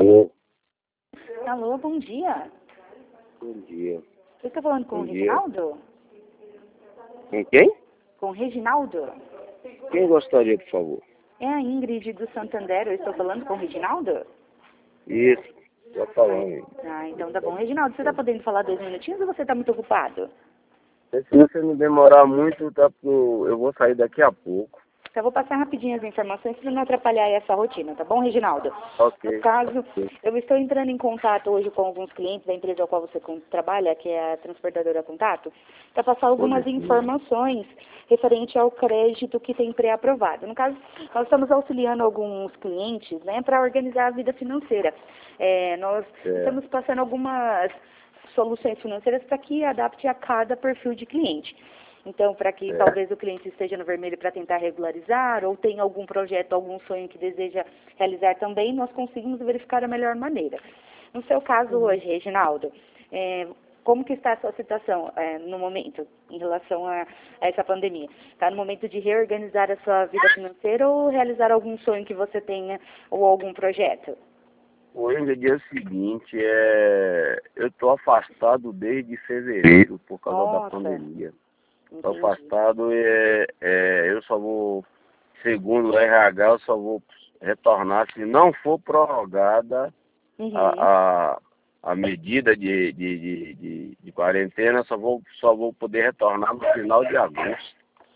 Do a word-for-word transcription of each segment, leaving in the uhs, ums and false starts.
Alô? Alô, bom dia. Bom dia. Você está falando com Bom o dia. Reginaldo? Com quem? Com o Reginaldo? Quem gostaria, por favor? É a Ingrid do Santander, eu estou falando com o Reginaldo? Isso, tô falando. Ah, então tá bom. Reginaldo, você está podendo falar dois minutinhos ou você está muito ocupado? Se você não demorar muito, tá pro... eu vou sair daqui a pouco. Então, eu vou passar rapidinho as informações para não atrapalhar essa rotina, tá bom, Reginaldo? Ok. No caso, Ok. eu estou entrando em contato hoje com alguns clientes da empresa ao qual você con- trabalha, que é a Transportadora Contato, para passar algumas Pode sim. informações referente ao crédito que tem pré-aprovado. No caso, nós estamos auxiliando alguns clientes, né, para organizar a vida financeira. É, nós É. estamos passando algumas soluções financeiras para que adapte a cada perfil de cliente. Então, para que É. talvez o cliente esteja no vermelho para tentar regularizar, ou tenha algum projeto, algum sonho que deseja realizar também, nós conseguimos verificar a melhor maneira. No seu caso Uhum. hoje, Reginaldo, é, como que está a sua situação é, no momento, em relação a, a essa pandemia? Está no momento de reorganizar a sua vida financeira ou realizar algum sonho que você tenha, ou algum projeto? O Ingrid é o seguinte, é... eu tô afastado desde fevereiro por causa da Nossa, pandemia. Tô entendi. afastado e é, é, eu só vou, segundo o R H, eu só vou retornar se não for prorrogada Uhum, a, a, a medida de, de, de, de, de quarentena, só vou, só vou poder retornar no final de agosto.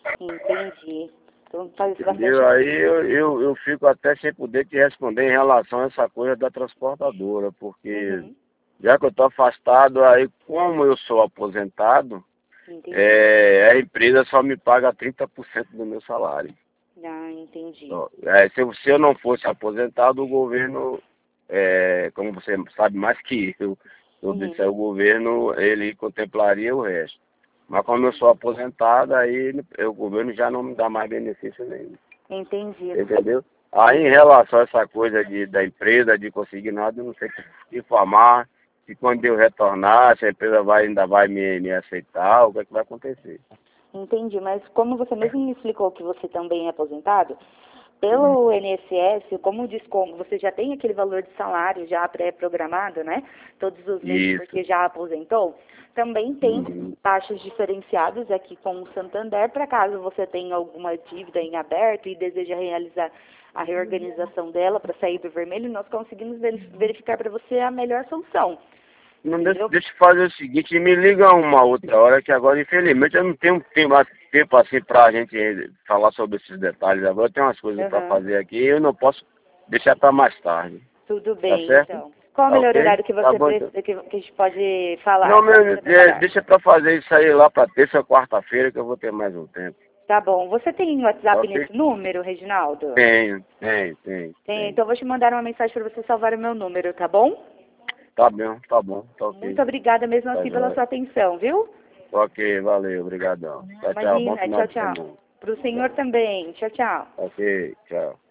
entendi. Então faz Entendeu? bastante. Aí eu, eu, eu fico até sem poder te responder em relação a essa coisa da transportadora, porque Uhum, já que eu estou afastado, aí como eu sou aposentado, entendi. é, a empresa só me paga trinta por cento do meu salário. Ah, entendi. Ó, é, se, eu, se eu não fosse aposentado, o governo, é, como você sabe mais que eu, eu Uhum, disse, o governo ele contemplaria o resto. Mas como eu sou aposentado, aí o governo já não me dá mais benefício nenhum. entendi. Entendeu? Aí em relação a essa coisa de, da empresa, de conseguir nada, eu não sei te informar se quando eu retornar, se a empresa vai, ainda vai me, me aceitar, o que é que vai acontecer. Entendi, mas como você mesmo me explicou que você também é aposentado, pelo I N S S, como diz como você já tem aquele valor de salário já pré-programado, né? Todos os meses Isso. porque já aposentou, também tem Uhum. taxas diferenciadas aqui com o Santander, para caso você tenha alguma dívida em aberto e deseja realizar a reorganização dela para sair do vermelho, nós conseguimos veri- verificar para você a melhor solução. Não, deixa, Entendeu? deixa eu fazer o seguinte, me liga uma outra hora, que agora, infelizmente, eu não tenho tempo, mais tempo assim pra gente falar sobre esses detalhes. Agora eu tenho umas coisas pra Aham. fazer aqui e eu não posso deixar pra mais tarde. Tudo Tá bem, certo? então. Qual o Tá melhor ok? horário que Tá você bom, pre- então. que, que a gente pode falar Não, para meu, você é, trabalhar? deixa pra fazer isso aí lá pra terça ou quarta-feira, que eu vou ter mais um tempo. Tá bom. Você tem Tá WhatsApp ok? nesse número, Reginaldo? Tenho, tenho, tenho, Tem, tenho. então eu vou te mandar uma mensagem para você salvar o meu número, tá bom? Tá bom, tá bom, tá ok. Muito obrigada mesmo Tá assim pela jóia. sua atenção, viu? Ok, valeu, obrigadão. Tchau, tchau, bom Imagina, final tchau, de tchau. semana. Para o senhor também. Tchau, tchau. Ok, tchau.